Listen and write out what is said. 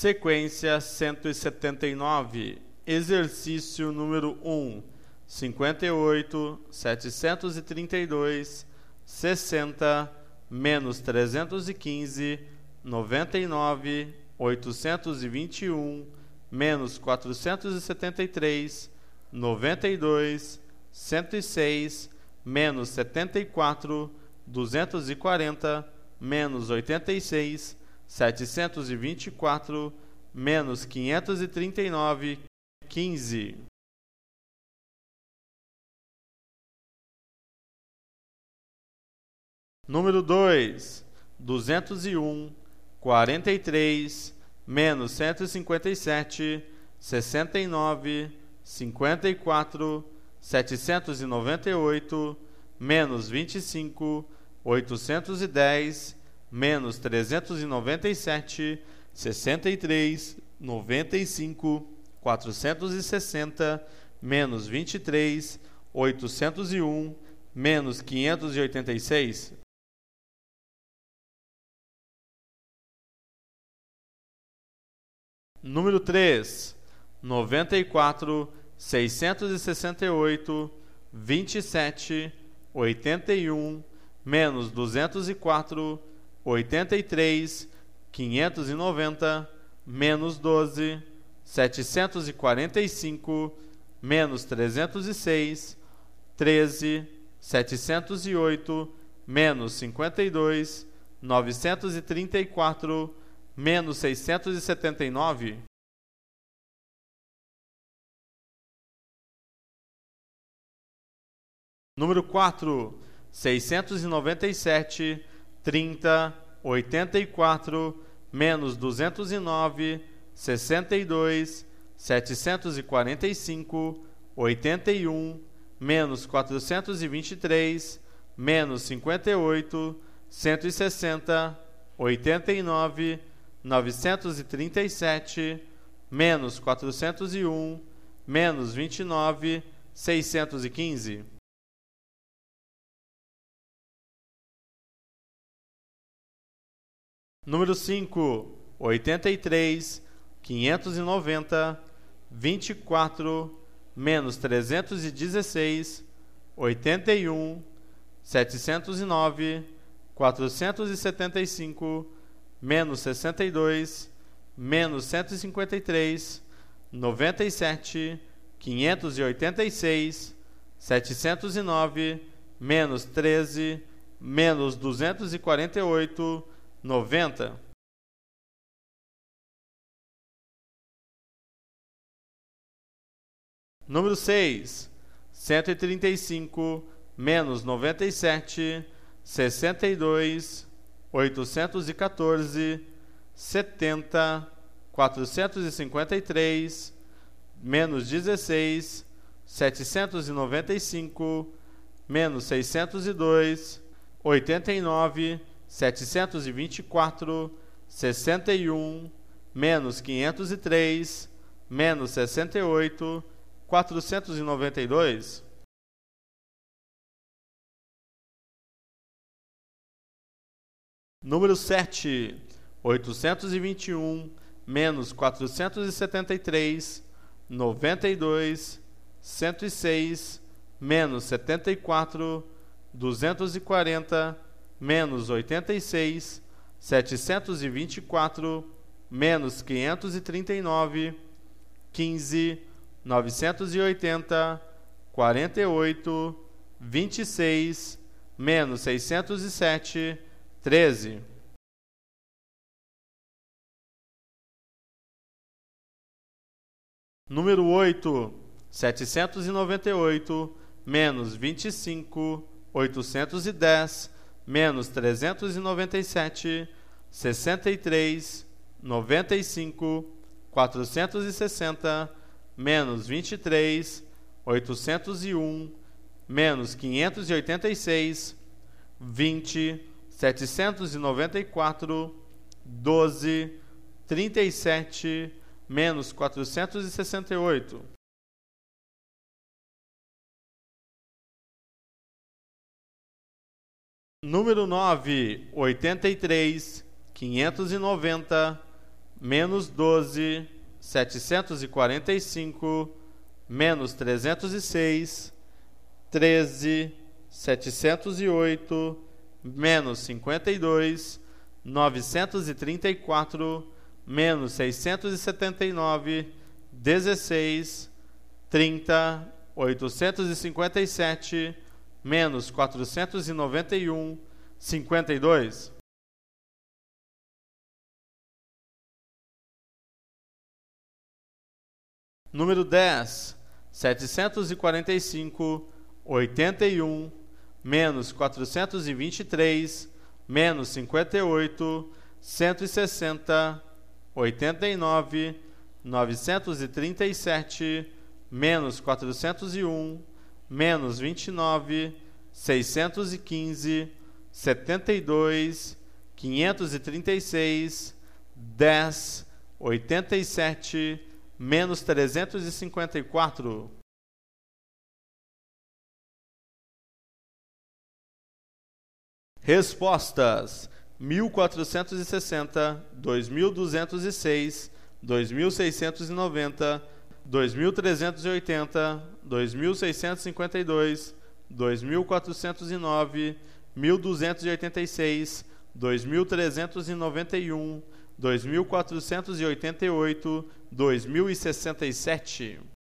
Sequência 179, exercício número 1, 58, 732, 60, menos 315, 99, 821, menos 473, 92, 106, menos 74, 240, menos 86, 724, menos 539, 15. Número 2, 201, 43, menos 157, 69, 54, 798, menos 25, 810, menos 397, 63, 95, 460, menos 23, 801, menos 586. Número 3, 94, 668, 27, 81, menos 204, 83, 590, menos 12, 745, menos 306, 13, 708, menos 52, 934, menos 679. Número 4, 697, 30, 84, menos 209, 62, 745, 81, menos 423, menos 58, 160, 89, 937, menos 401, menos 29, 615. Número 5, 83, 590, 24, menos 316, 81, 709, 475, menos 62, menos 153, 97, 586, 709, menos 13, menos 248, 90. Número 6, 135, menos 97, 62, 814, 70, 453, menos 16, 795, menos 602, 89, 724, 61, menos 503, menos 68, 492. Número 7, 821, menos 473, 92, 106, menos 74, 240, menos 86, 724, menos 539, 15, 980, 48, 26, menos 607, 13. Número 8, 798, menos 25, 810, menos 397, 63, 95, 460, menos 23, 801, menos 586, 20, 794, 12, 37, menos 468. Número 9, 83, 590, menos 12, 745, menos 306, 13, 708, menos 52, 934, menos 679, 16, 30, 857, menos 491, 52. Número 10, 745, 81, menos 423, menos 58, 160, 89, 937, menos 401, menos 29, 615, 72, 536, 10, 87, menos 354. Respostas: 1460, 2206, 2690, 2380, 2652, 2409, 1286, 2391, 2488, 2067.